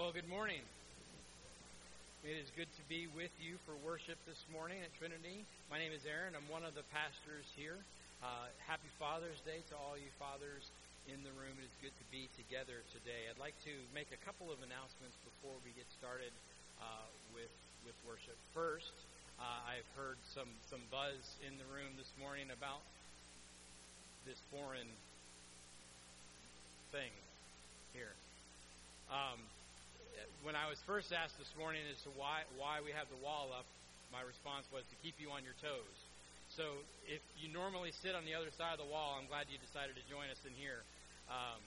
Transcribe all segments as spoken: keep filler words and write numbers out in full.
Well, good morning. It is good to be with you for worship this morning at Trinity. My name is Aaron. I'm one of the pastors here. Uh, happy Father's Day to all you fathers in the room. It is good to be together today. I'd like to make a couple of announcements before we get started uh, with with worship. First, uh, I've heard some, some buzz in the room this morning about this foreign thing here. Um, when I was first asked this morning as to why why we have the wall up, my response was to keep you on your toes. So if you normally sit on the other side of the wall, I'm glad you decided to join us in here. Um,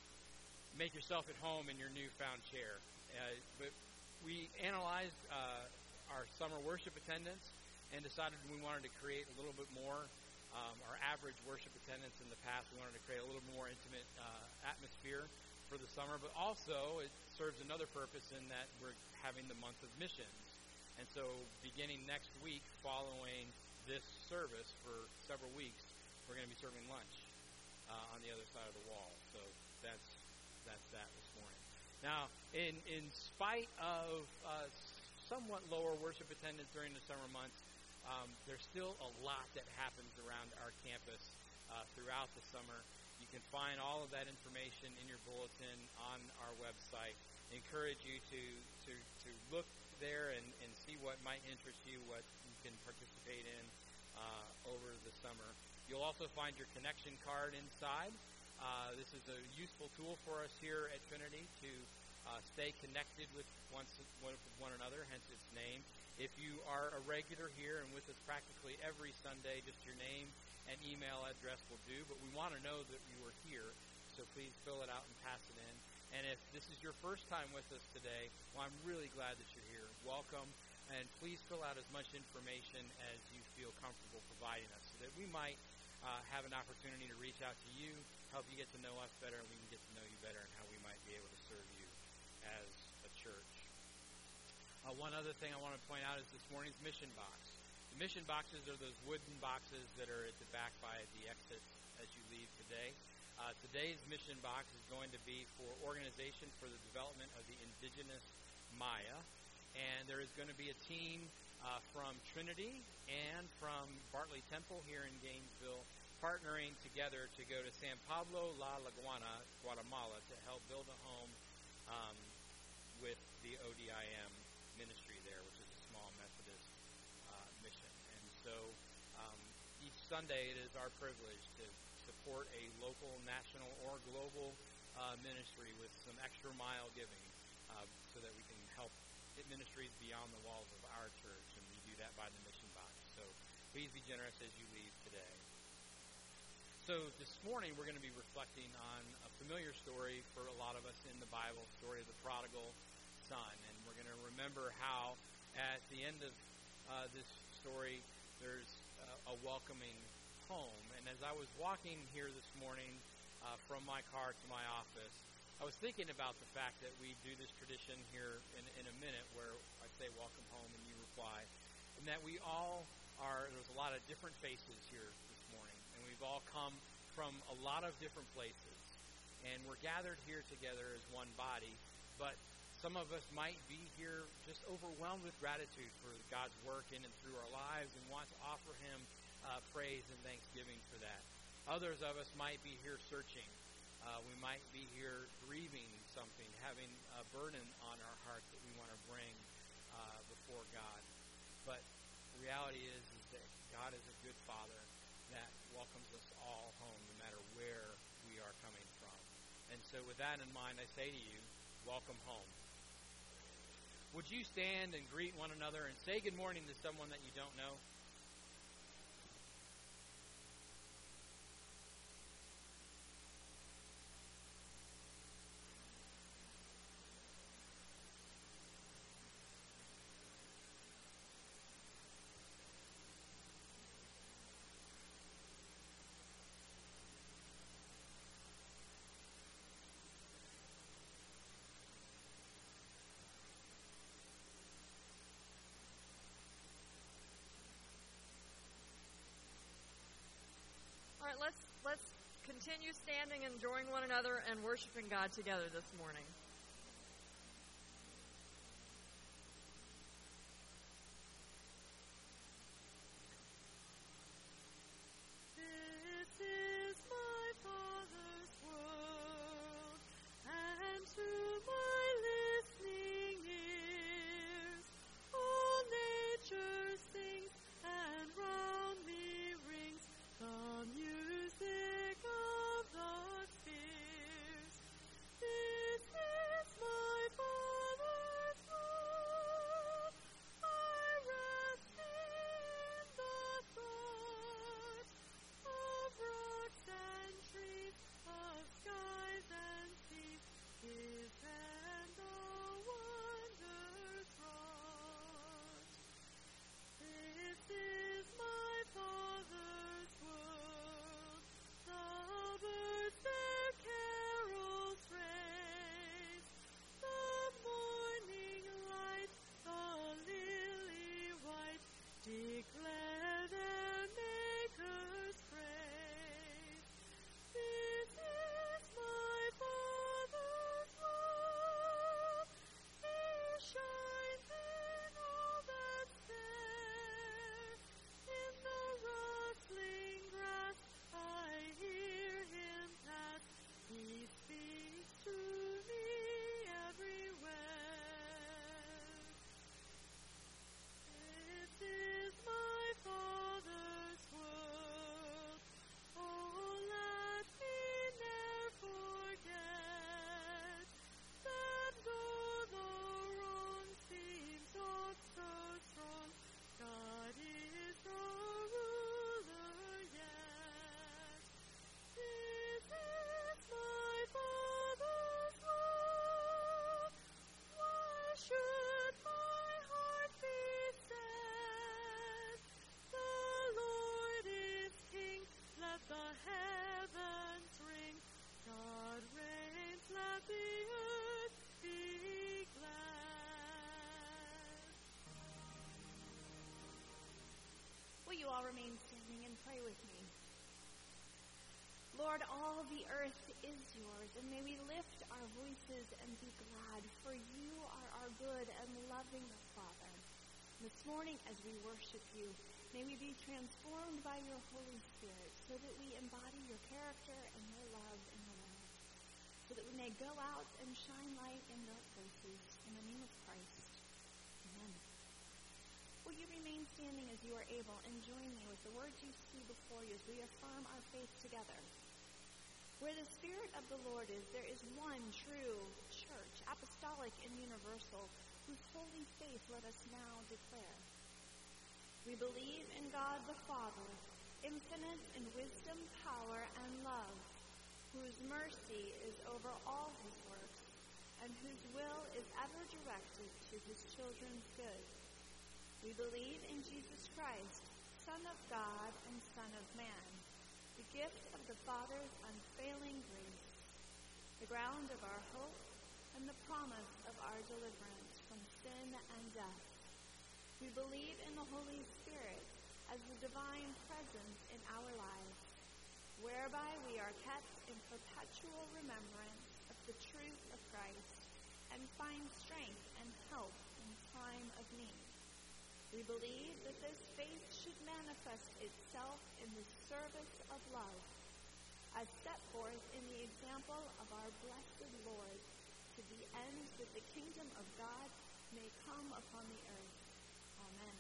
make yourself at home in your newfound chair. Uh, but we analyzed uh, our summer worship attendance and decided we wanted to create a little bit more. Um, our average worship attendance in the past, we wanted to create a little more intimate uh, atmosphere for the summer, but also it serves another purpose in that we're having the month of missions. And so beginning next week, following this service for several weeks, we're going to be serving lunch uh, on the other side of the wall. So that's that's that this morning. Now, in, in spite of uh, somewhat lower worship attendance during the summer months, um, there's still a lot that happens around our campus uh, throughout the summer. You can find all of that information in your bulletin on our website. I encourage you to, to, to look there and, and see what might interest you, what you can participate in uh, over the summer. You'll also find your connection card inside. Uh, this is a useful tool for us here at Trinity to uh, stay connected with one, with one another, hence its name. If you are a regular here and with us practically every Sunday, just your name and email address will do, but we want to know that you are here, so please fill it out and pass it in. And if this is your first time with us today, well, I'm really glad that you're here. Welcome, and please fill out as much information as you feel comfortable providing us so that we might uh, have an opportunity to reach out to you, help you get to know us better, and we can get to know you better and how we might be able to serve you as a church. Uh, one other thing I want to point out is this morning's mission box. The mission boxes are those wooden boxes that are at the back by the exit as you leave today. Uh, today's mission box is going to be for Organization for the Development of the Indigenous Maya. And there is going to be a team uh, from Trinity and from Bartley Temple here in Gainesville partnering together to go to San Pablo La Laguana, Guatemala, to help build a home um, with the O D I M ministry there, which is a small Methodist uh, mission. And so um, each Sunday it is our privilege to support a local, national, or global uh, ministry with some extra mile giving uh, so that we can help hit ministries beyond the walls of our church, and we do that by the mission box. So please be generous as you leave today. So this morning we're going to be reflecting on a familiar story for a lot of us in the Bible, the story of the prodigal son. And we're going to remember how at the end of uh, this story there's uh, a welcoming home. And as I was walking here this morning uh, from my car to my office, I was thinking about the fact that we do this tradition here in, in a minute where I say welcome home and you reply, and that we all are, there's a lot of different faces here this morning, and we've all come from a lot of different places, and we're gathered here together as one body, but some of us might be here just overwhelmed with gratitude for God's work in and through our lives and want to offer Him uh, praise and thanksgiving for that. Others of us might be here searching. Uh, we might be here grieving something, having a burden on our heart that we want to bring uh, before God. But the reality is, is that God is a good Father that welcomes us all home, no matter where we are coming from. And so with that in mind, I say to you, welcome home. Would you stand and greet one another and say good morning to someone that you don't know? All right, let's let's continue standing and joining one another and worshiping God together this morning. pray with me? Lord, all the earth is yours, and may we lift our voices and be glad, for you are our good and loving Father. This morning, as we worship you, may we be transformed by your Holy Spirit, so that we embody your character and your love in the world, so that we may go out and shine light in dark places. In the name of Christ, amen. Will you remain standing as you are able, and join me with the words you see before you as we affirm our faith together. Where the Spirit of the Lord is, there is one true church, apostolic and universal, whose holy faith let us now declare. We believe in God the Father, infinite in wisdom, power, and love, whose mercy is over all his works, and whose will is ever directed to his children's good. We believe in Jesus Christ, Son of God and Son of Man, the gift of the Father's unfailing grace, the ground of our hope, and the promise of our deliverance from sin and death. We believe in the Holy Spirit as the divine presence in our lives, whereby we are kept in perpetual remembrance of the truth of Christ and find strength and help in time of need. We believe that this faith should manifest itself in the service of love, as set forth in the example of our blessed Lord, to the end that the kingdom of God may come upon the earth. Amen.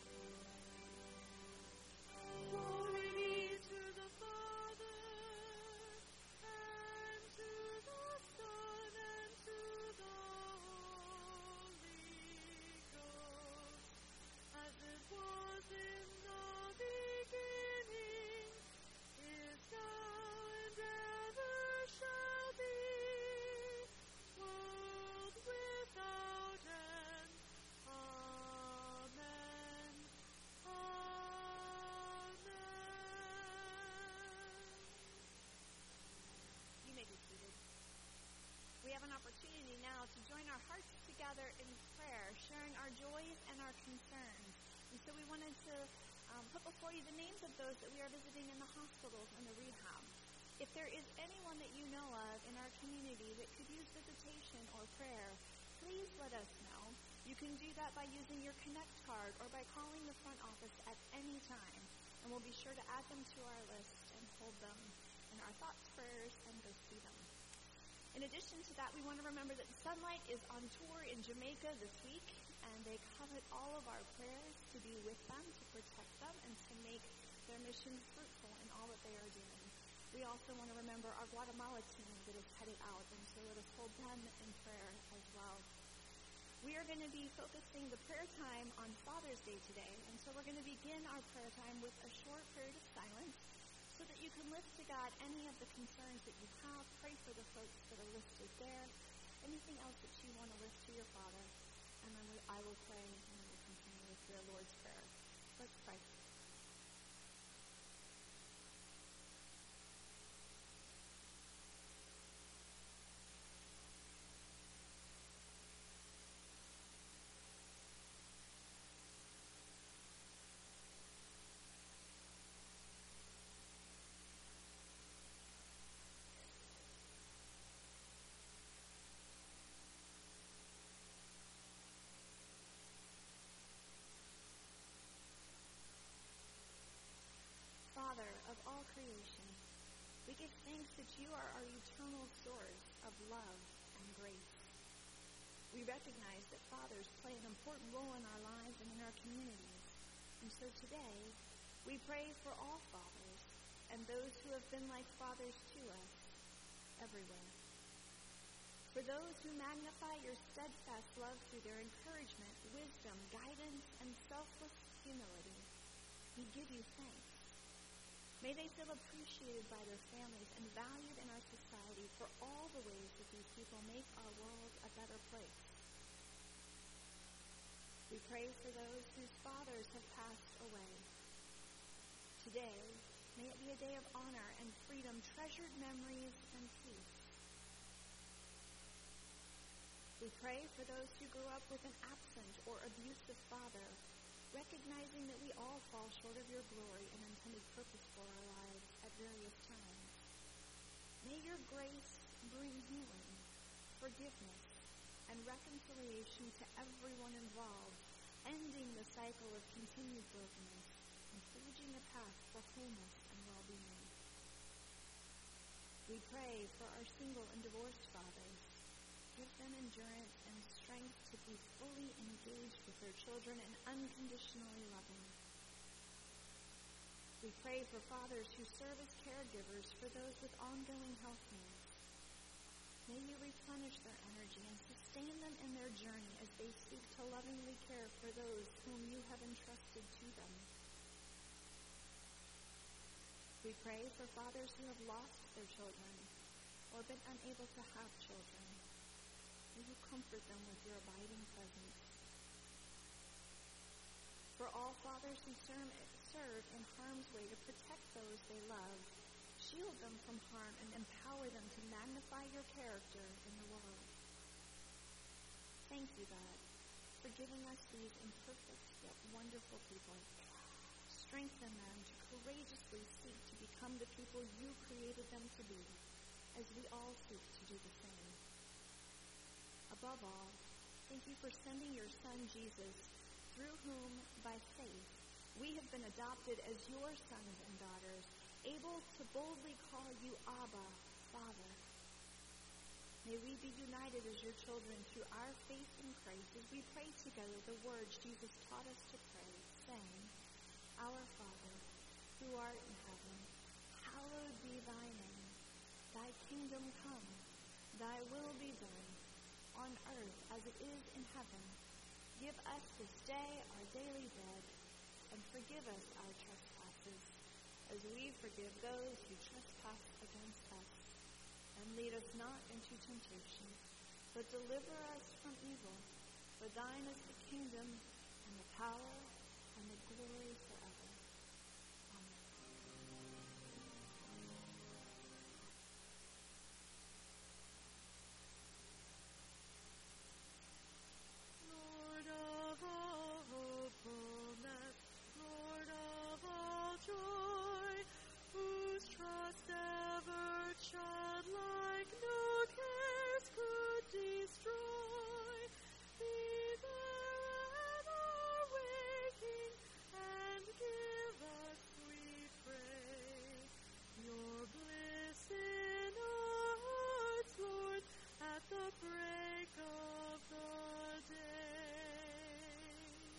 Glory be to the Father, and to the Son, and to the Holy Ghost, as it was in the beginning, is now, and ever shall be, world without end. Amen. Amen. You may be seated. We have an opportunity now to join our hearts together in prayer, sharing our joys and our concerns. And so we wanted to um, put before you the names of those that we are visiting in the hospitals and the rehab. If there is anyone that you know of in our community that could use visitation or prayer, please let us know. You can do that by using your Connect card or by calling the front office at any time, and we'll be sure to add them to our list and hold them in our thoughts, prayers, and go see them. In addition to that, we want to remember that Sunlight is on tour in Jamaica this week, and they covet all of our prayers to be with them, to protect them, and to make their mission fruitful in all that they are doing. We also want to remember our Guatemala team that is headed out, and so let us hold them in prayer as well. We are going to be focusing the prayer time on Father's Day today, and so we're going to begin our prayer time with a short period of silence so that you can lift to God any of the concerns that you have, pray for the folks that are listed there, anything else that you want to lift to your Father, and then we, I will pray, and we will continue with your Lord's Prayer. Let's pray. Father of all creation, we give thanks that you are our eternal source of love and grace. We recognize that fathers play an important role in our lives and in our communities. And so today, we pray for all fathers and those who have been like fathers to us everywhere. For those who magnify your steadfast love through their encouragement, wisdom, guidance, and selfless humility, we give you thanks. May they feel appreciated by their families and valued in our society for all the ways that these people make our world a better place. We pray for those whose fathers have passed away. Today, may it be a day of honor and freedom, treasured memories, and peace. We pray for those who grew up with an absent or abusive father, recognizing that we all fall short of your glory and intended purpose for our lives at various times. May your grace bring healing, forgiveness, and reconciliation to everyone involved, ending the cycle of continued brokenness and forging a path for wholeness and well-being. We pray for our single and divorced fathers. Give them endurance and strength to be fully engaged with their children and unconditionally loving. We pray for fathers who serve as caregivers for those with ongoing health needs. May you replenish their energy and sustain them in their journey as they seek to lovingly care for those whom you have entrusted to them. We pray for fathers who have lost their children or been unable to have children. May you comfort them with your abiding presence. For all fathers who serve, serve in harm's way to protect those they love, shield them from harm and empower them to magnify your character in the world. Thank you, God, for giving us these imperfect yet wonderful people. Strengthen them to courageously seek to become the people you created them to be, as we all seek to do the same. Above all, thank you for sending your Son, Jesus, through whom, by faith, we have been adopted as your sons and daughters, able to boldly call you Abba, Father. May we be united as your children through our faith in Christ as we pray together the words Jesus taught us to pray, saying, Our Father, who art in heaven, hallowed be thy name. Thy kingdom come, thy will be done, on earth as it is in heaven. Give us this day our daily bread, and forgive us our trespasses, as we forgive those who trespass against us. And lead us not into temptation, but deliver us from evil. For thine is the kingdom, and the power, and the glory forever. Amen. Lord of all hopefulness, Lord of all joy, whose trust ever childlike no cares could destroy, be there at our waking, and give us, we pray, your bliss in our hearts, Lord, at the break of the day.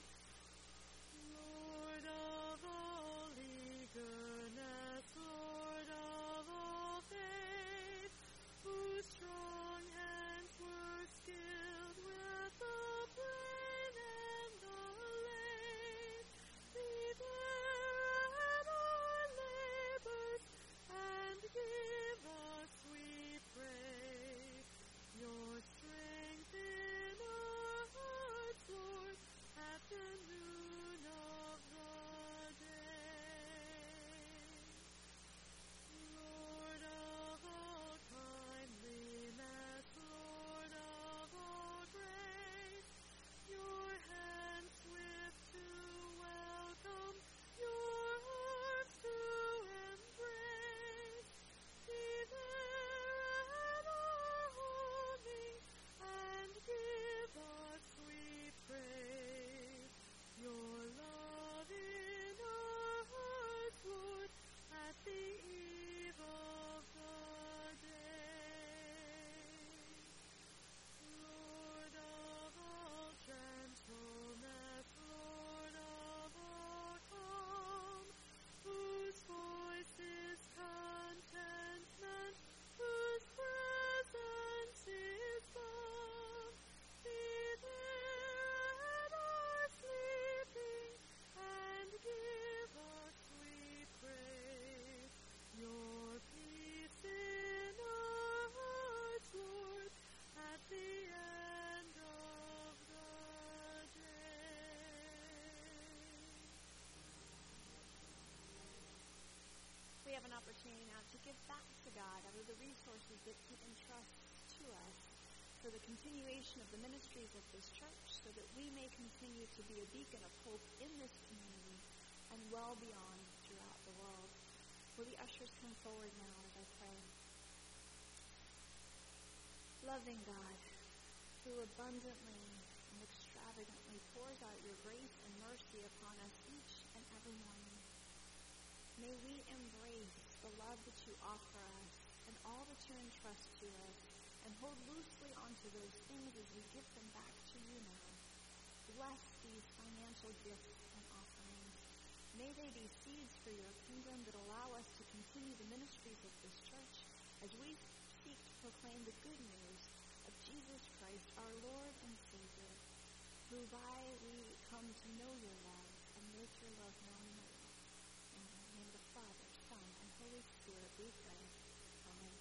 Lord of all eagerness, Lord of all faith, whose strong hands were skilled with the plain and the lame, be there at our labors, and give us, we pray, your strength in our hearts, Lord, at the noon of the day. Lord of all kindliness, Lord of all grace, your hands swift to welcome, your arms to embrace, be there at our homing, and give us, we pray, your love in our hearts, Lord, at the eve of the day. Lord of all gentleness, Lord of all calm, whose voice is contentment, whose presence is balm, be there at our sleeping, and give us, we pray, your peace in our hearts, Lord, at the end of the day. We have an opportunity now to give back to God out of the resources that He entrusts to us. for the continuation of the ministries of this church so that we may continue to be a beacon of hope in this community and well beyond throughout the world. Will the ushers come forward now as I pray? Loving God, who abundantly and extravagantly pours out your grace and mercy upon us each and every morning, may we embrace the love that you offer us and all that you entrust to us, and hold loosely onto those things as we give them back to you now. Bless these financial gifts and offerings. May they be seeds for your kingdom that allow us to continue the ministries of this church as we seek to proclaim the good news of Jesus Christ, our Lord and Savior, who by we come to know your love and make your love known in the world. In the name of the Father, Son, and Holy Spirit we pray. Amen.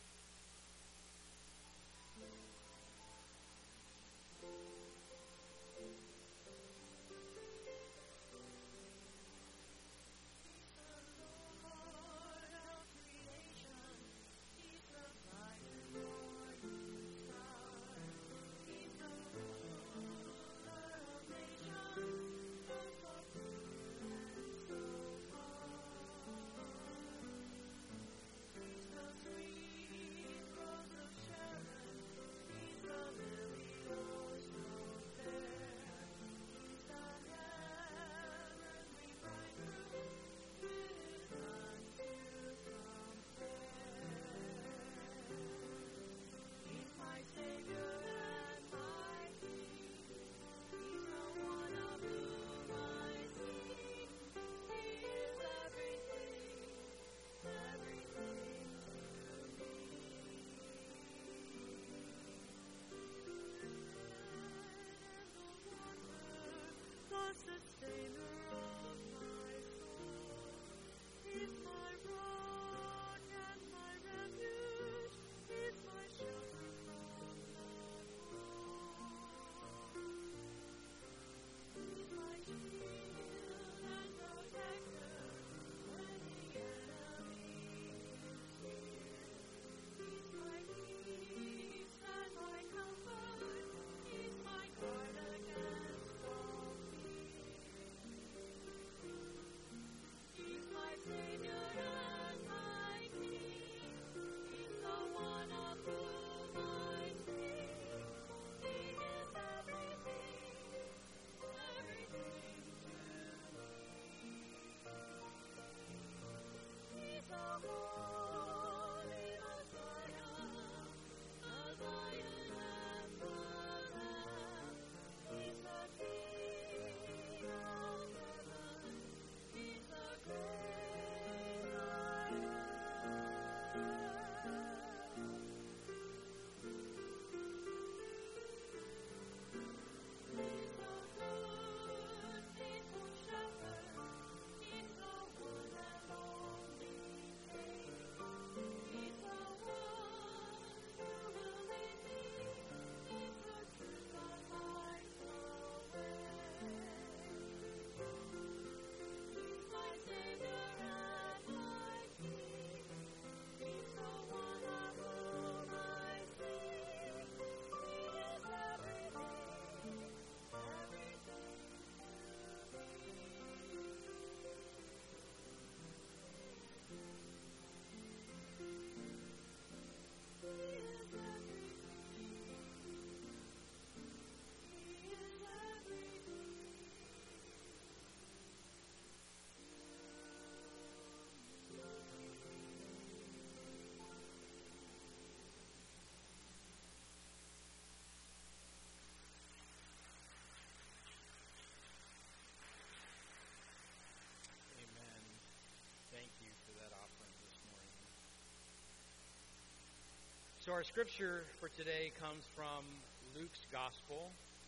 So our scripture for today comes from Luke's Gospel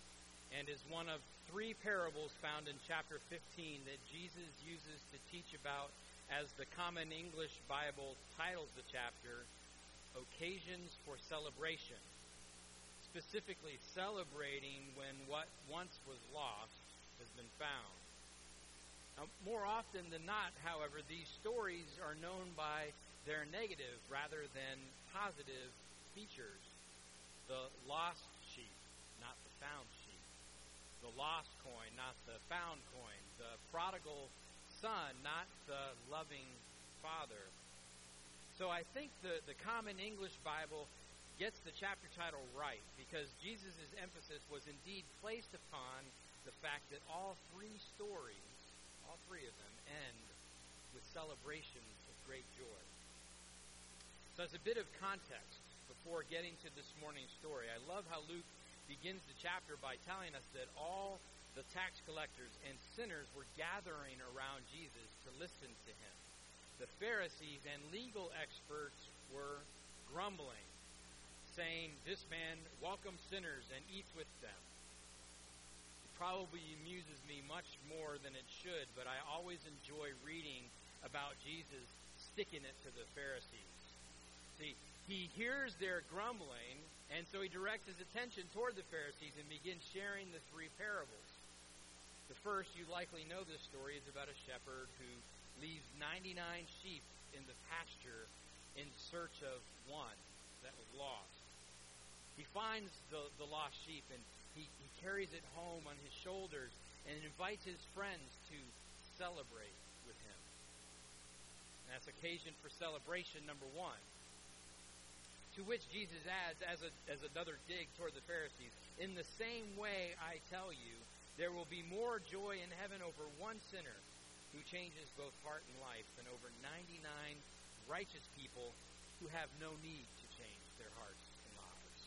and is one of three parables found in chapter fifteen that Jesus uses to teach about, as the Common English Bible titles the chapter, Occasions for Celebration, specifically celebrating when what once was lost has been found. Now, more often than not, however, these stories are known by their negative rather than positive features. the lost sheep, not the found sheep. The lost coin, not the found coin. The prodigal son, not the loving father. So I think the, the Common English Bible gets the chapter title right, because Jesus' emphasis was indeed placed upon the fact that all three stories, all three of them, end with celebrations of great joy. So as a bit of context before getting to this morning's story, I love how Luke begins the chapter by telling us that all the tax collectors and sinners were gathering around Jesus to listen to him. The Pharisees and legal experts were grumbling, saying, "This man welcomes sinners and eats with them." It probably amuses me much more than it should, but I always enjoy reading about Jesus sticking it to the Pharisees. See, he hears their grumbling, and so he directs his attention toward the Pharisees and begins sharing the three parables. The first, you likely know this story, is about a shepherd who leaves ninety-nine sheep in the pasture in search of one that was lost. He finds the, the lost sheep, and he, he carries it home on his shoulders and invites his friends to celebrate with him. And that's occasion for celebration number one. To which Jesus adds, as, a, as another dig toward the Pharisees, "In the same way, I tell you, there will be more joy in heaven over one sinner who changes both heart and life than over ninety-nine righteous people who have no need to change their hearts and lives."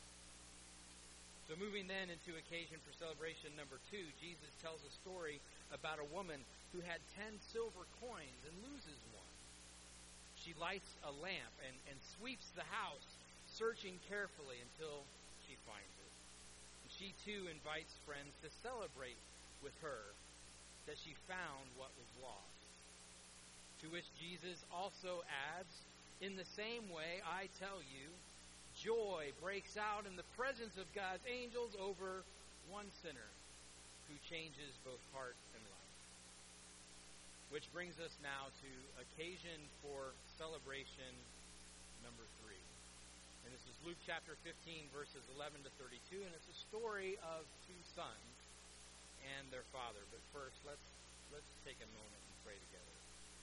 So moving then into occasion for celebration number two, Jesus tells a story about a woman who had ten silver coins and loses one. She lights a lamp and, and sweeps the house, searching carefully until she finds it. And she too invites friends to celebrate with her that she found what was lost. To which Jesus also adds, "In the same way, I tell you, joy breaks out in the presence of God's angels over one sinner who changes both heart and life." Which brings us now to occasion for celebration number three. And this is Luke chapter fifteen, verses eleven to thirty-two, and it's a story of two sons and their father. But first, let's let's take a moment and pray together.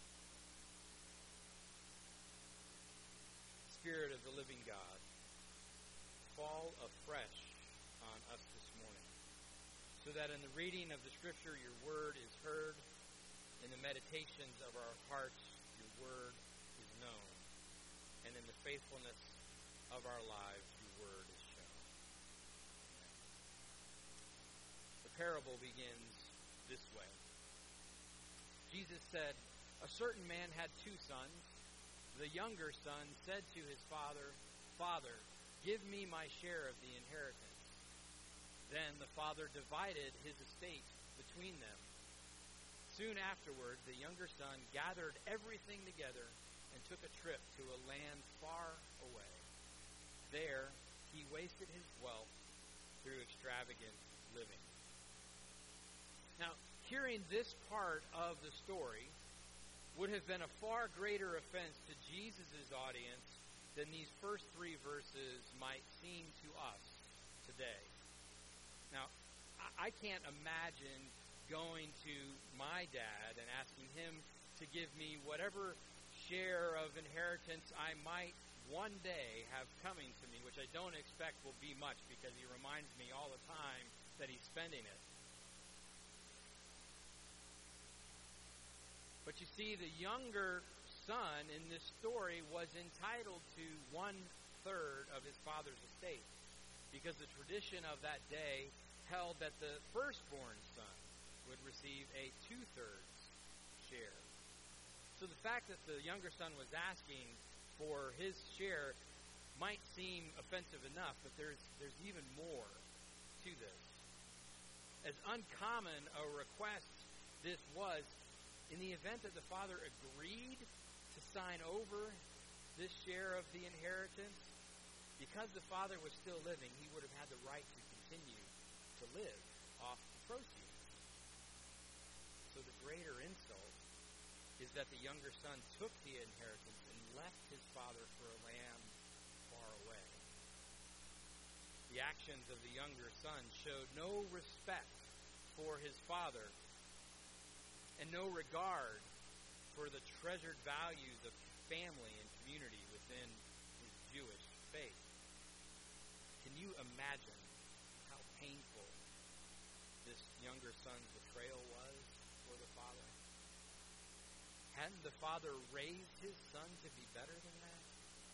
Spirit of the living God, fall afresh on us this morning, so that in the reading of the Scripture, your word is heard, in the meditations of our hearts, your word is known, and in the faithfulness of our lives, your word is shown. Amen. The parable begins this way. Jesus said, "A certain man had two sons. The younger son said to his father, 'Father, give me my share of the inheritance.' Then the father divided his estate between them. Soon afterward, the younger son gathered everything together and took a trip to a land far away. There, he wasted his wealth through extravagant living." Now, hearing this part of the story would have been a far greater offense to Jesus' audience than these first three verses might seem to us today. Now, I can't imagine going to my dad and asking him to give me whatever share of inheritance I might one day have coming to me, which I don't expect will be much because he reminds me all the time that he's spending it. But you see, the younger son in this story was entitled to one-third of his father's estate, because the tradition of that day held that the firstborn son would receive a two-thirds share. So the fact that the younger son was asking for his share might seem offensive enough, but there's there's even more to this. As uncommon a request this was, in the event that the father agreed to sign over this share of the inheritance, because the father was still living, he would have had the right to continue to live off the proceeds. So the greater insult is that the younger son took the inheritance and left his father for a land far away. the actions of the younger son showed no respect for his father and no regard for the treasured values of family and community within his Jewish faith. Can you imagine how painful this younger son's betrayal was for the father? Hadn't the father raised his son to be better than that?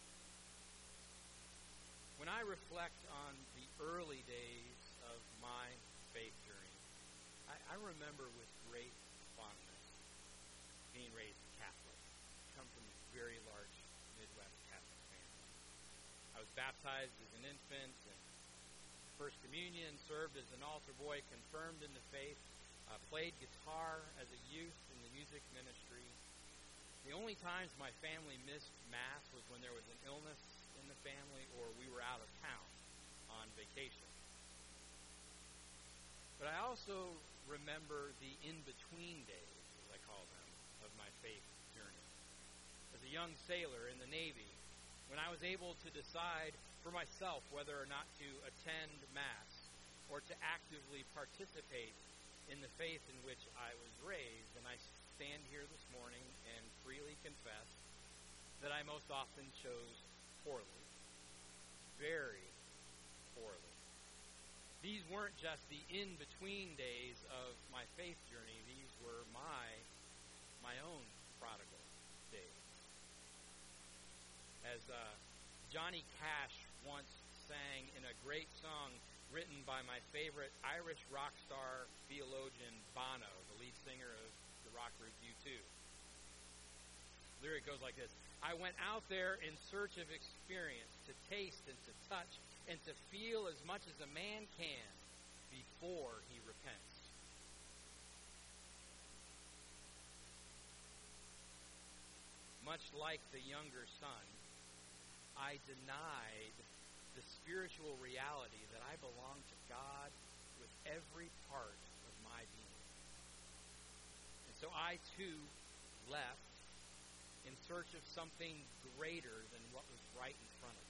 When I reflect on the early days of my faith journey, I, I remember with great fondness being raised Catholic. I come from a very large Midwest Catholic family. I was baptized as an infant, and First Communion, served as an altar boy, confirmed in the faith, uh, played guitar as a youth in the music ministry. The only times my family missed Mass was when there was an illness in the family or we were out of town on vacation. But I also remember the in-between days, as I call them, of my faith journey. As a young sailor in the Navy, when I was able to decide for myself whether or not to attend Mass or to actively participate in the faith in which I was raised, and I stand here this morning and freely confess that I most often chose poorly, very poorly. These weren't just the in-between days of my faith journey. These were my my own prodigal days. As uh, Johnny Cash once sang in a great song written by my favorite Irish rock star theologian Bono, the lead singer of the rock group U two. The lyric goes like this: I went out there in search of experience, to taste and to touch and to feel as much as a man can before he repents. Much like the younger son, I denied the spiritual reality that I belong to God with every part of my being. And so I, too, left in search of something greater than what was right in front of me.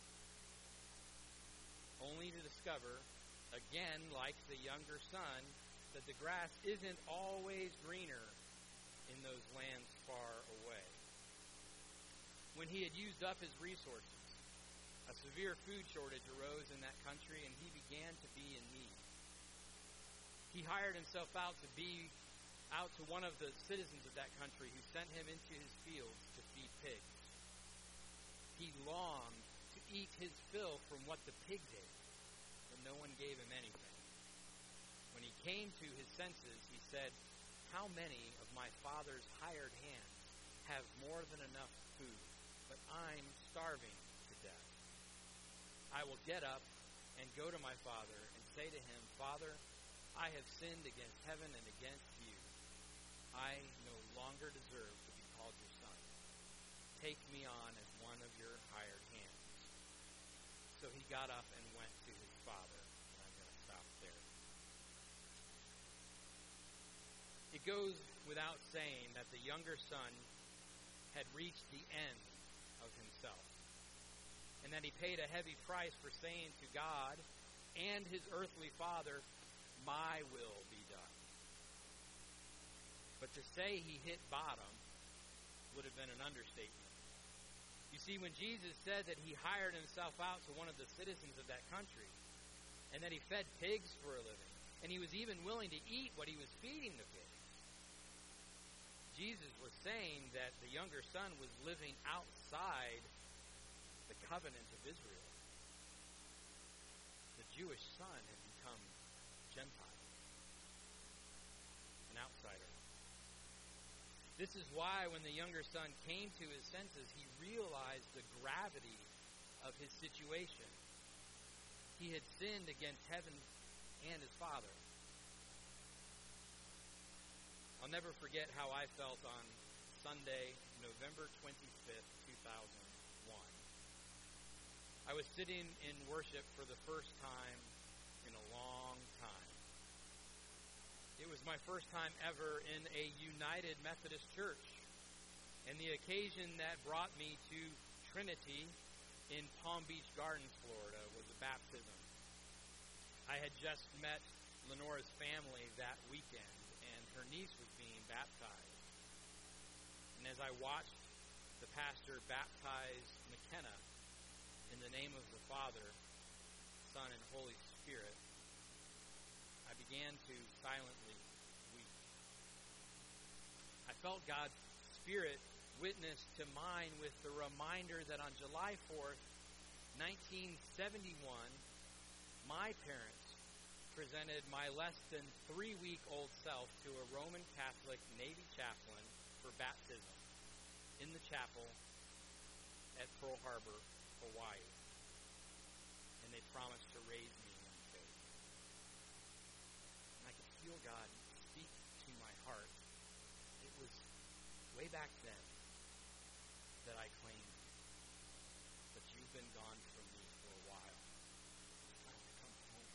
Only to discover, again, like the younger son, that the grass isn't always greener in those lands far away. When he had used up his resources, a severe food shortage arose in that country, and he began to be in need. He hired himself out to be out to one of the citizens of that country who sent him into his fields to feed pigs. He longed to eat his fill from what the pigs ate, but no one gave him anything. When he came to his senses, he said, how many of my father's hired hands have more than enough food, but I'm starving to death? I will get up and go to my father and say to him, Father, I have sinned against heaven and against you. I no longer deserve to be called your son. Take me on as one of your hired hands. So he got up and went to his father. And I'm going to stop there. It goes without saying that the younger son had reached the end of himself, and that he paid a heavy price for saying to God and his earthly father, my will be done. But to say he hit bottom would have been an understatement. You see, when Jesus said that he hired himself out to one of the citizens of that country, and that he fed pigs for a living, and he was even willing to eat what he was feeding the pigs, Jesus was saying that the younger son was living outside the covenant of Israel. The Jewish son had become Gentile, an outsider. This is why when the younger son came to his senses, he realized the gravity of his situation. He had sinned against heaven and his father. I'll never forget how I felt on Sunday, November twenty-fifth, two thousand one. I was sitting in worship for the first time in a long time. It was my first time ever in a United Methodist Church, and the occasion that brought me to Trinity in Palm Beach Gardens, Florida, was a baptism I had just met Lenora's family that weekend, and her niece was being baptized. And as I watched the pastor baptize McKenna in the name of the Father, Son, and Holy Spirit, I began to silently weep. I felt God's Spirit witness to mine with the reminder that on July fourth, nineteen seventy-one, my parents presented my less than three-week-old self to a Roman Catholic Navy chaplain for baptism in the chapel at Pearl Harbor, Hawaii. And they promised to raise me in faith. And I could feel God speak to my heart. It was way back then that I claimed, but you've been gone from me for a while. It's time to come home.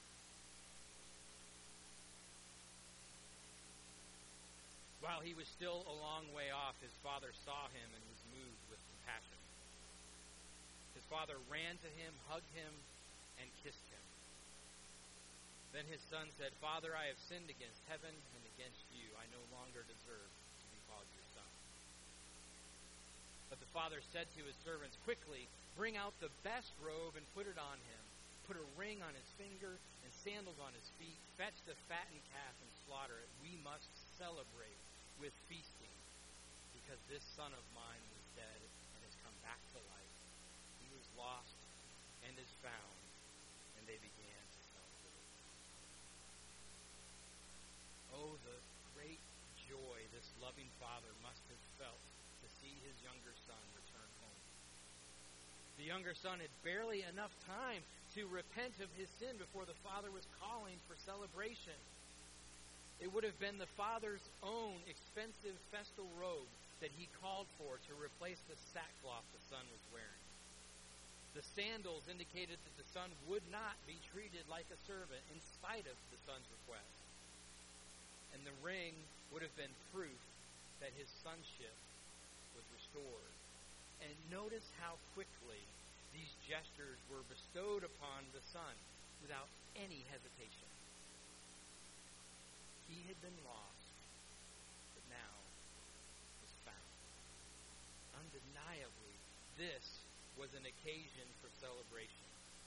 While he was still a long way off, his father saw him and was moved with compassion. His father ran to him, hugged him, and kissed him. Then his son said, "Father, I have sinned against heaven and against you. I no longer deserve to be called your son." But the father said to his servants, "Quickly, bring out the best robe and put it on him. Put a ring on his finger and sandals on his feet. Fetch the fattened calf and slaughter it. We must celebrate with feasting, because this son of mine was dead and has come back to life. He was lost and is found." And they began to celebrate. Oh, the great joy this loving father must have felt to see his younger son return home. The younger son had barely enough time to repent of his sin before the father was calling for celebration. It would have been the father's own expensive festal robe that he called for to replace the sackcloth the son was wearing. The sandals indicated that the son would not be treated like a servant in spite of the son's request. And the ring would have been proof that his sonship was restored. And notice how quickly these gestures were bestowed upon the son without any hesitation. He had been lost, but now was found. Undeniably, this was an occasion for celebration.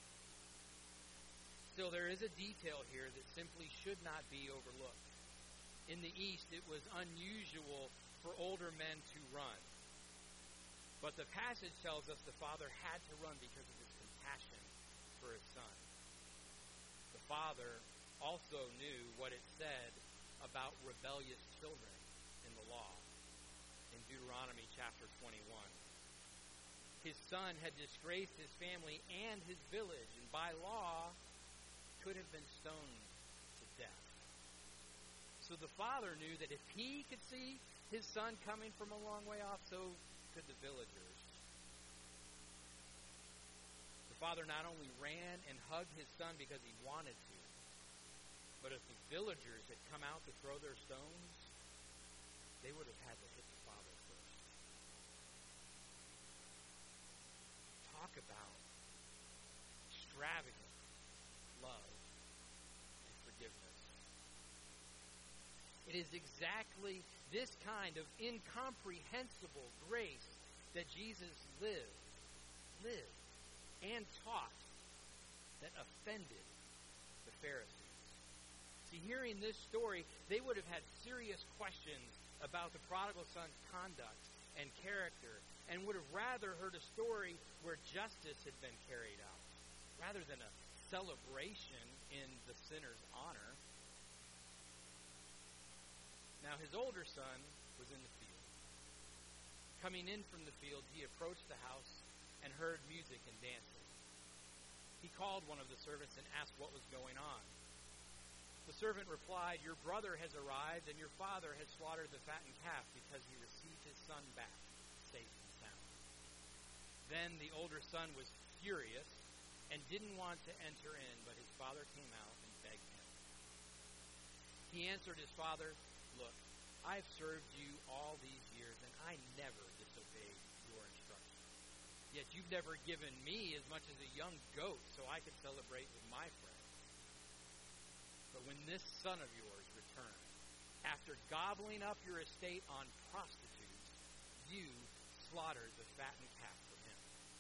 Still, there is a detail here that simply should not be overlooked. In the East, it was unusual for older men to run. But the passage tells us the father had to run because of his compassion for his son. The father also knew what it said about rebellious children in the law in Deuteronomy chapter twenty-one. His son had disgraced his family and his village, and by law could have been stoned to death. So the father knew that if he could see his son coming from a long way off, so could the villagers. The father not only ran and hugged his son because he wanted to, but if the villagers had come out to throw their stones, they would have had to hit the father first. Talk about extravagant love and forgiveness. It is exactly this kind of incomprehensible grace that Jesus lived, lived, and taught that offended the Pharisees. See, hearing this story, they would have had serious questions about the prodigal son's conduct and character, and would have rather heard a story where justice had been carried out, rather than a celebration in the sinner's honor. Now, his older son was in the field. Coming in from the field, he approached the house and heard music and dancing. He called one of the servants and asked what was going on. The servant replied, "Your brother has arrived, and your father has slaughtered the fattened calf because he received his son back safe and sound." Then the older son was furious and didn't want to enter in, but his father came out and begged him. He answered his father, "Look, I've served you all these years, and I never disobeyed your instructions. Yet you've never given me as much as a young goat so I could celebrate with my friends. But when this son of yours returned, after gobbling up your estate on prostitutes, you slaughtered the fattened calf for him."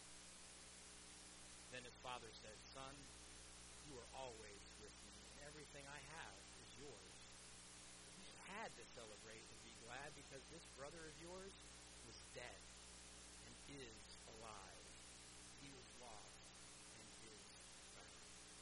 Then his father said, "Son, you are always with me, and everything I have is yours. You had to celebrate and be glad because this brother of yours was dead and is alive. He was lost and is found."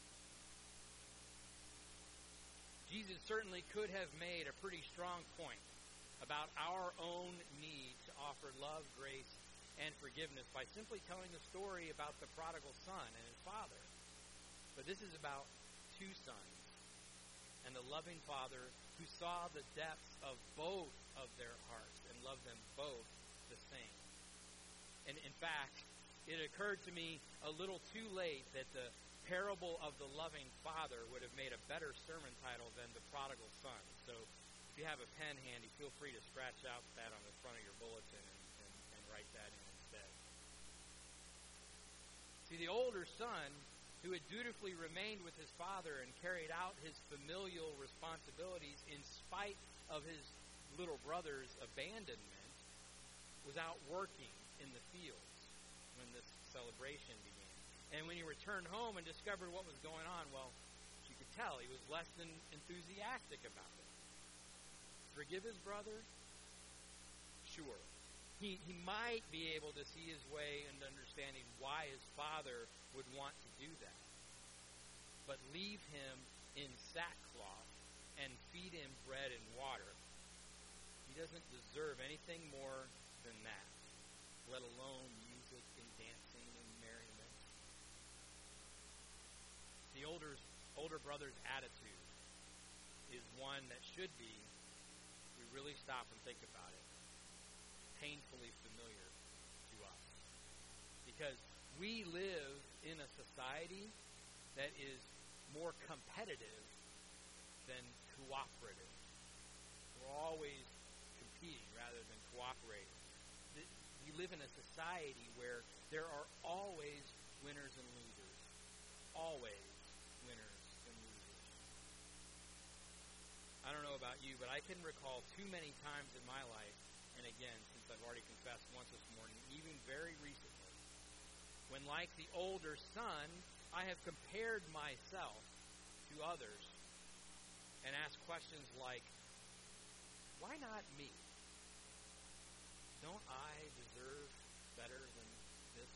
Jesus certainly could have made a pretty strong point about our own need to offer love, grace, and forgiveness by simply telling the story about the prodigal son and his father. But this is about two sons and the loving father who saw the depths of both of their hearts and loved them both the same. And in fact, it occurred to me a little too late that the parable of the loving father would have made a better sermon title than the prodigal son. So if you have a pen handy, feel free to scratch out that on the front of your bulletin and, and, and write that in instead. See, the older son, who had dutifully remained with his father and carried out his familial responsibilities in spite of his little brother's abandonment, was out working in the fields when this celebration began. And when he returned home and discovered what was going on, well, you could tell he was less than enthusiastic about it. Forgive his brother? Sure. He, he might be able to see his way into understanding why his father would want to do that. But leave him in sackcloth and feed him bread and water. He doesn't deserve anything more than that, let alone music and dancing and merriment. The older, older brother's attitude is one that should be, if we really stop and think about it, painfully familiar to us. Because we live in a society that is more competitive than cooperative. We're always competing rather than cooperating. We live in a society where there are always winners and losers. Always winners and losers. I don't know about you, but I can recall too many times in my life, and again, since I've already confessed once this morning, even very recently, when like the older son, I have compared myself to others and asked questions like, why not me? Don't I deserve better than this?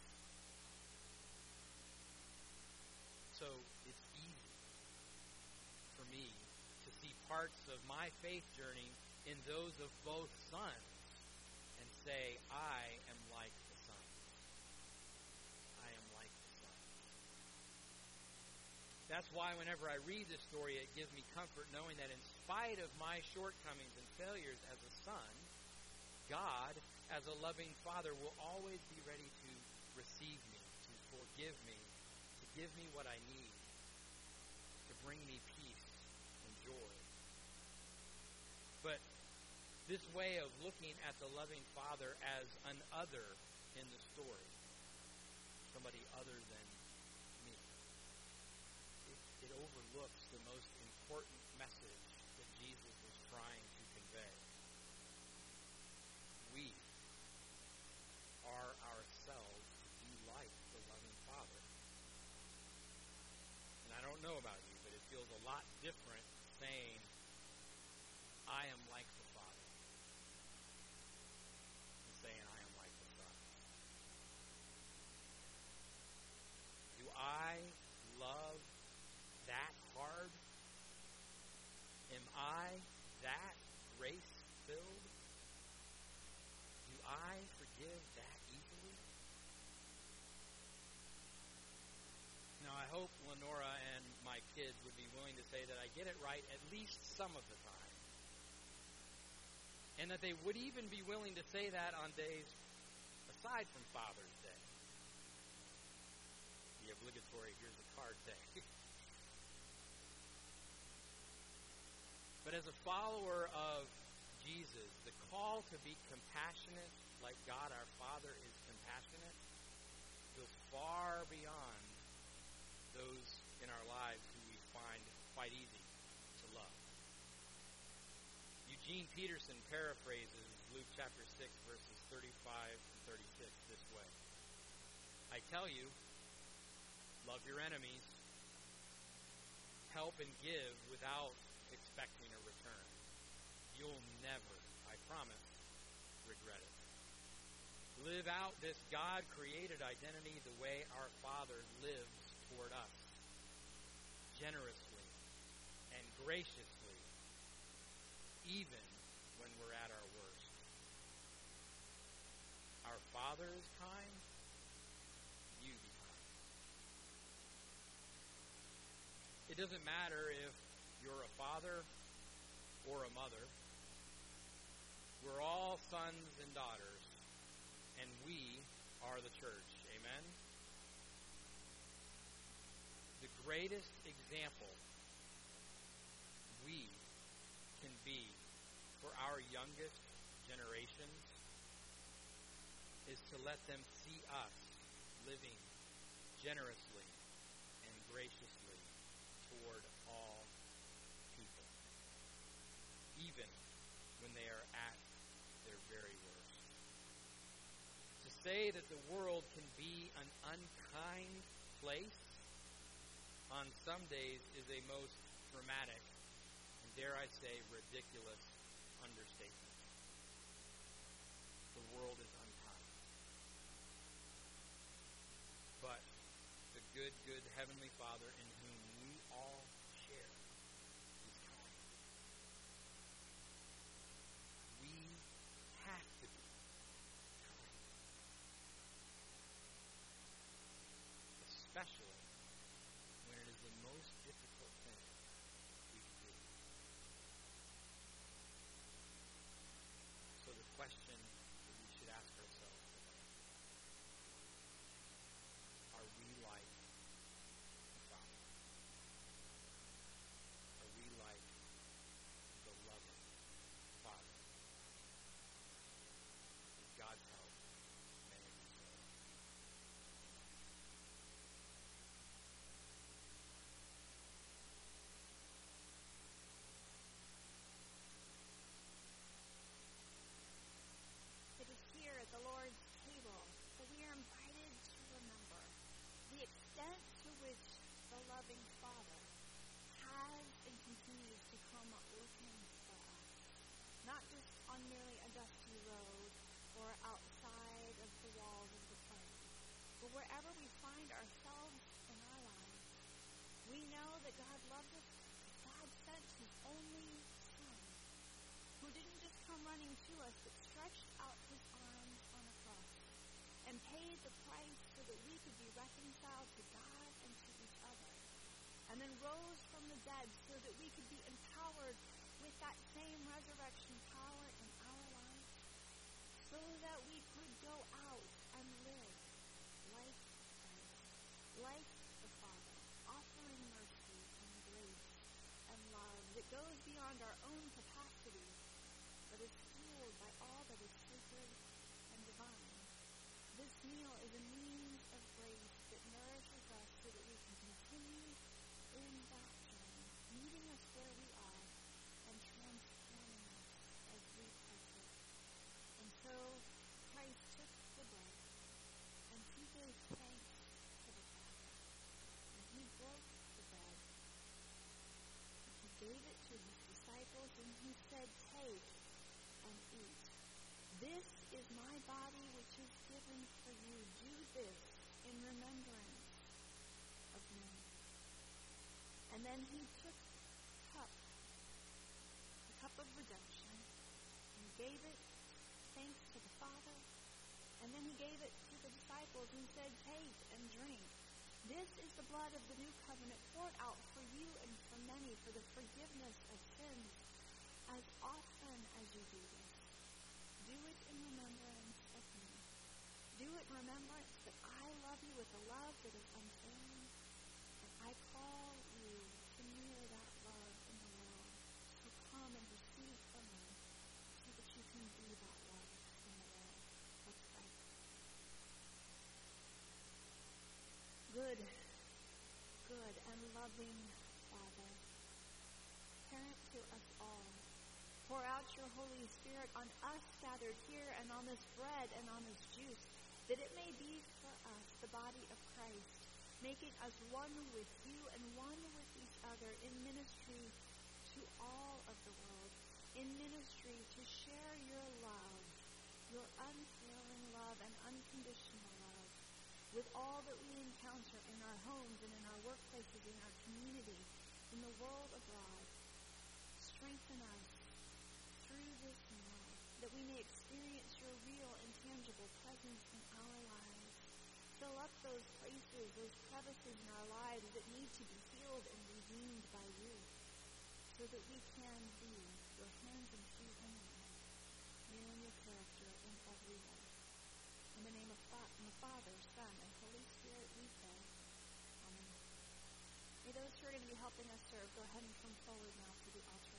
So it's easy for me to see parts of my faith journey in those of both sons and say, I am like the son. I am like the son. That's why whenever I read this story, it gives me comfort knowing that in spite of my shortcomings and failures as a son, God, as a loving father, will always be ready to receive me, to forgive me, to give me what I need, to bring me peace and joy. But this way of looking at the loving father as an other in the story, somebody other than me, it, it overlooks the most important message that Jesus was trying to convey. We are ourselves to be like the loving Father. And I don't know about you, but it feels a lot different saying, I am like the Father, than saying I am like the Son. Do I love that hard? Am I that grace-filled? Do I forgive that easily? Now, I hope Lenora and my kids would be willing to say that I get it right at least some of the time. And that they would even be willing to say that on days aside from Father's Day. The obligatory, here's a card day. But as a follower of Jesus, the call to be compassionate like God our Father is compassionate goes far beyond those in our lives who we find quite easy Eugene Peterson paraphrases Luke chapter six, verses thirty-five and thirty-six this way. I tell you, love your enemies, help and give without expecting a return. You'll never, I promise, regret it. Live out this God-created identity the way our Father lives toward us, generously and graciously, even when we're at our worst. Our Father is kind, you be kind. It doesn't matter if you're a father or a mother. We're all sons and daughters, and we are the church. Amen? The greatest example we can be for our youngest generations is to let them see us living generously and graciously toward all people, even when they are at their very worst. To say that the world can be an unkind place on some days is a most dramatic and, dare I say, ridiculous understatement. The world is unkind. But the good, good Heavenly Father in whom we all share is kind. We have to be kind. Especially when it is the most difficult thing we can do. So the question that we should ask ourselves today, are we like the Father? Are we like the loving Father? With God's help, may it be so. It is here at the Lord's table that we are invited to remember the extent to which the loving Father has and continues to come looking for us, not just on merely a dusty road or outside of the walls of the plane, but wherever we find ourselves in our lives. We know that God loved us. God sent His only Son, who didn't just come running to us, but stretched out His arms on a cross and paid the price so that we could be reconciled to God and to each other, and then rose from the dead so that we could be empowered with that same resurrection power in our lives, so that we could go out and live like Christ, like the Father, offering mercy and grace and love that goes beyond our own capacity, but is fueled by all that is sacred and divine. This meal is a means of grace that nourishes us so that we can continue in that journey, meeting us where we are and transforming us as we partake. And so Christ took the bread and He gave thanks to the Father. And He broke the bread. He gave it to His disciples and He said, "Take and eat. This is my body which is given for you. Do this in remembrance of me." And then He took the cup, the cup of redemption, and gave it thanks to the Father. And then He gave it to the disciples and said, "Take and drink. This is the blood of the new covenant poured out for you and for many for the forgiveness of sins. As often as you do this, do it in remembrance of me." Do it in remembrance that I love you with a love that is unfailing, and I call you to mirror that love in the world. So come and receive from me so that you can be that love in the world. Let's pray. Good, good and loving Father, parent to us all, Pour out your Holy Spirit on us gathered here and on this bread and on this juice, that it may be for us the body of Christ, making us one with you and one with each other in ministry to all of the world, in ministry to share your love, your unfailing love and unconditional love, with all that we encounter in our homes and in our workplaces, in our community, in the world abroad. Strengthen us through this meal, that we may experience your real and tangible presence in our lives. Fill up those places, those crevices in our lives that need to be healed and redeemed by you, so that we can be your hands and feet in you, mirroring your character in every way. In the name of the Father, Son, and Holy Spirit, we pray. Amen. May those who are going to be helping us serve go ahead and come forward now to the altar.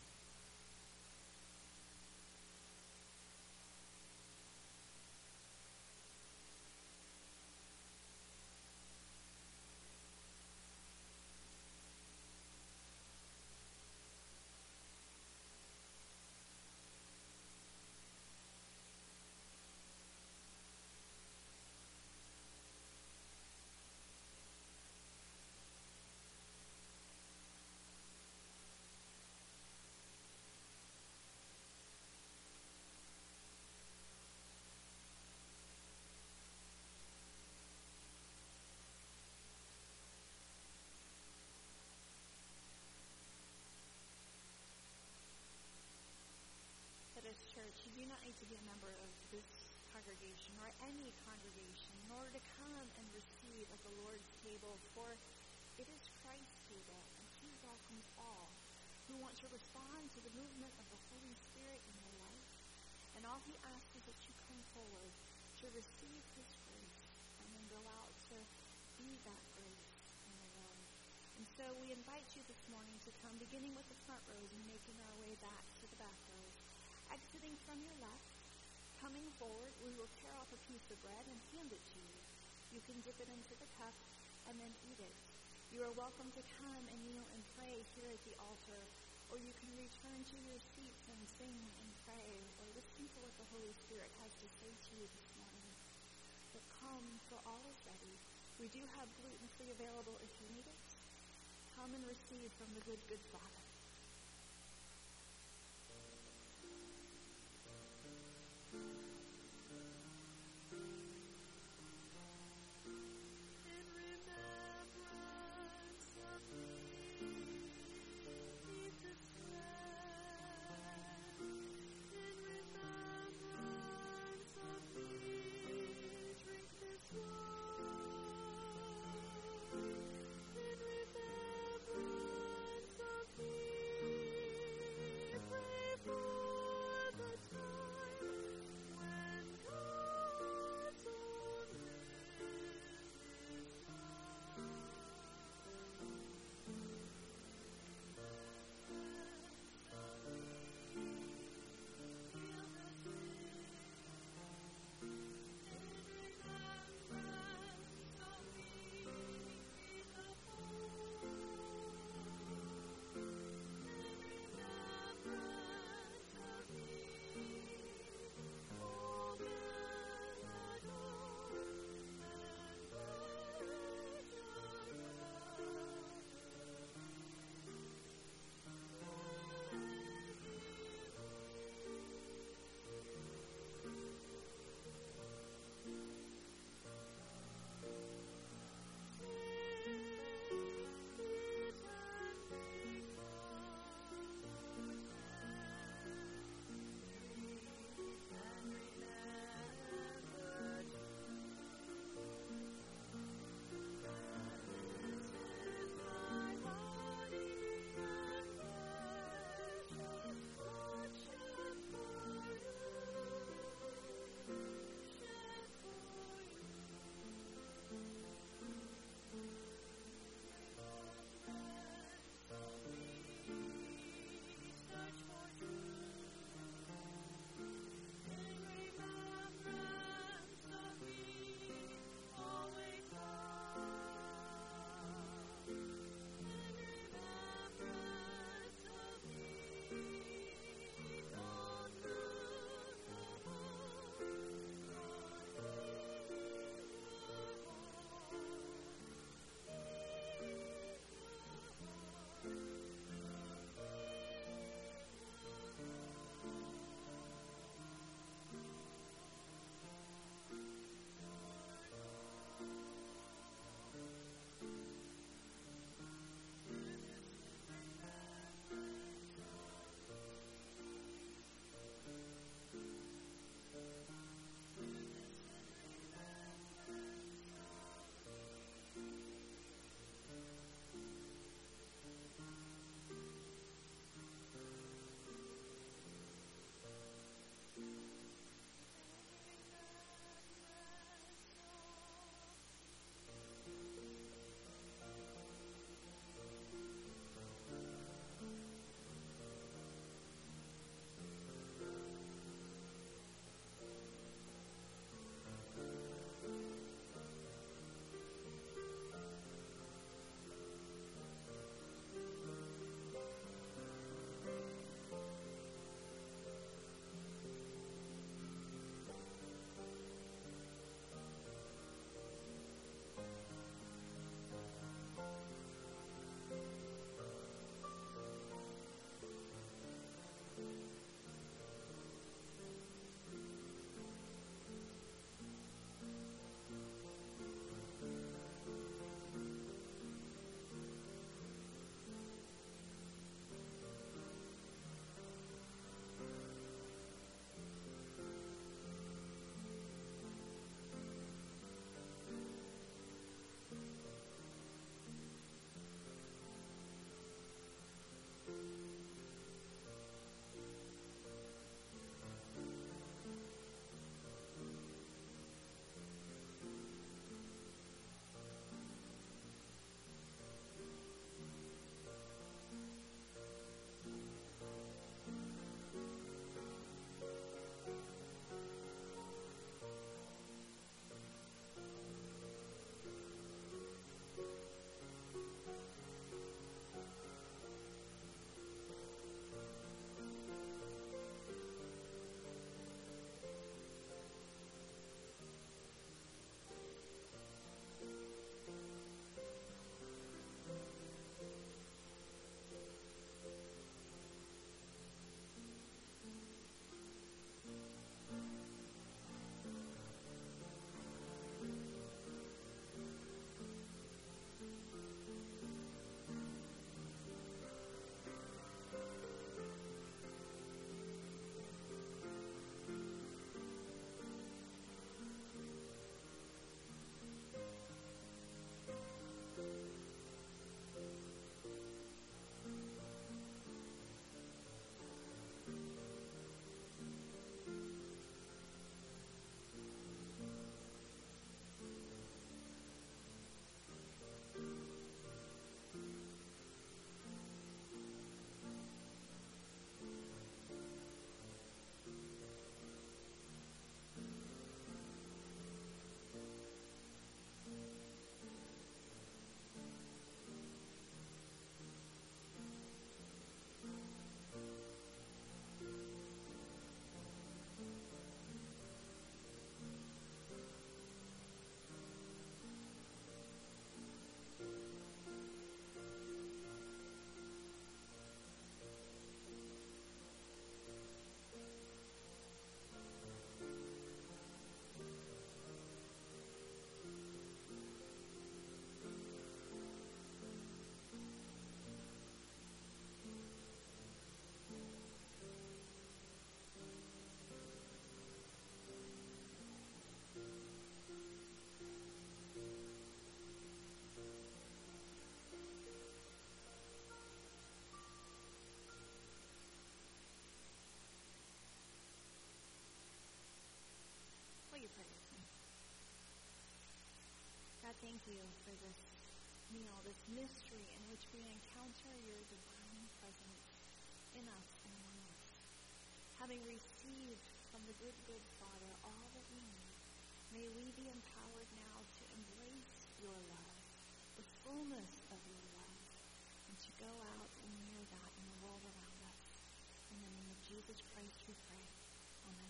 Church, you do not need to be a member of this congregation or any congregation in order to come and receive at the Lord's table, for it is Christ's table, and he welcomes all who want to respond to the movement of the Holy Spirit in their life. And all he asks is that you come forward to receive his grace and then go out to be that grace in the world. And so we invite you this morning to come, beginning with the front rows and making our way back to the back rows. Exiting from your left, coming forward, we will tear off a piece of bread and hand it to you. You can dip it into the cup and then eat it. You are welcome to come and kneel and pray here at the altar, or you can return to your seats and sing and pray, or listen to what the Holy Spirit has to say to you this morning. But come, for all is ready. We do have gluten-free available if you need it. Come and receive from the good, good Father. In remembrance of me. thank you for this meal, this mystery in which we encounter your divine presence in us and among us. Having received from the good, good Father all that we need, may we be empowered now to embrace your love, the fullness of your love, and to go out and mirror that in the world around us. In the name of Jesus Christ we pray. Amen.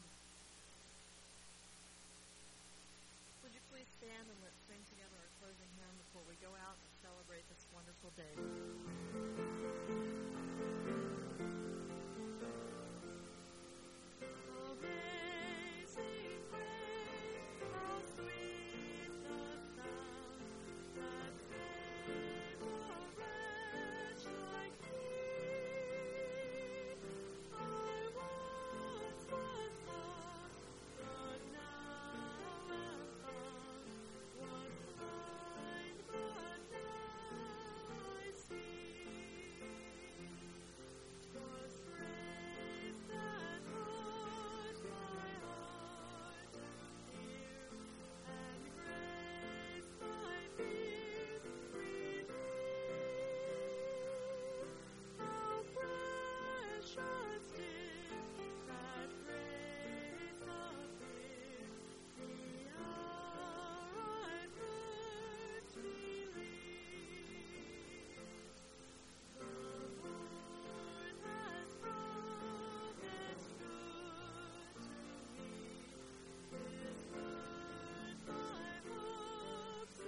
Would you please stand and let's sing together our closing hymn before we go out and celebrate this wonderful day. Amazing grace, how sweet the sound that saved a wretch like me. I once was lost, but now am found. Was blind, but now I see. 'Twas grace that brought my heart to hear, and grace my fears relieved. How precious did that grace appear, the hour I first believed. The Lord has promised good to me. His word my hopes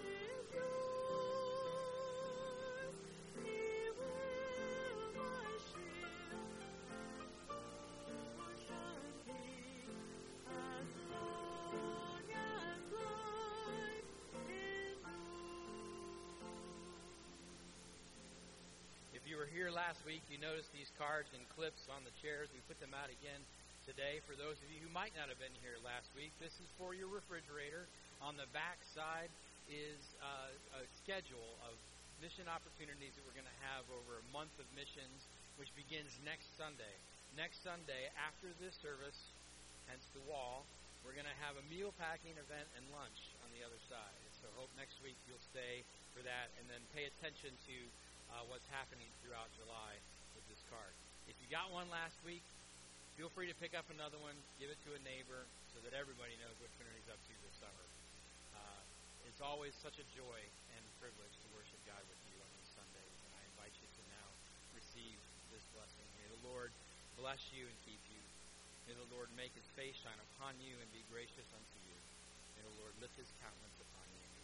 secures. He will my shield and portion be, as long as life endures. If you were here last week, you noticed these cards and clips on the chairs. We put them out again today. For those of you who might not have been here last week, this is for your refrigerator. On the back side is uh, a schedule of mission opportunities that we're going to have over a month of missions, which begins next Sunday. Next Sunday, after this service, hence the wall, we're going to have a meal packing event and lunch on the other side. So hope next week you'll stay for that, and then pay attention to uh, what's happening throughout July with this card. If you got one last week, feel free to pick up another one, give it to a neighbor, so that everybody knows what Trinity's up to this summer. Uh, it's always such a joy and privilege to worship God with you on these Sundays, and I invite you to now receive this blessing. May the Lord bless you and keep you. May the Lord make his face shine upon you and be gracious unto you. May the Lord lift his countenance upon you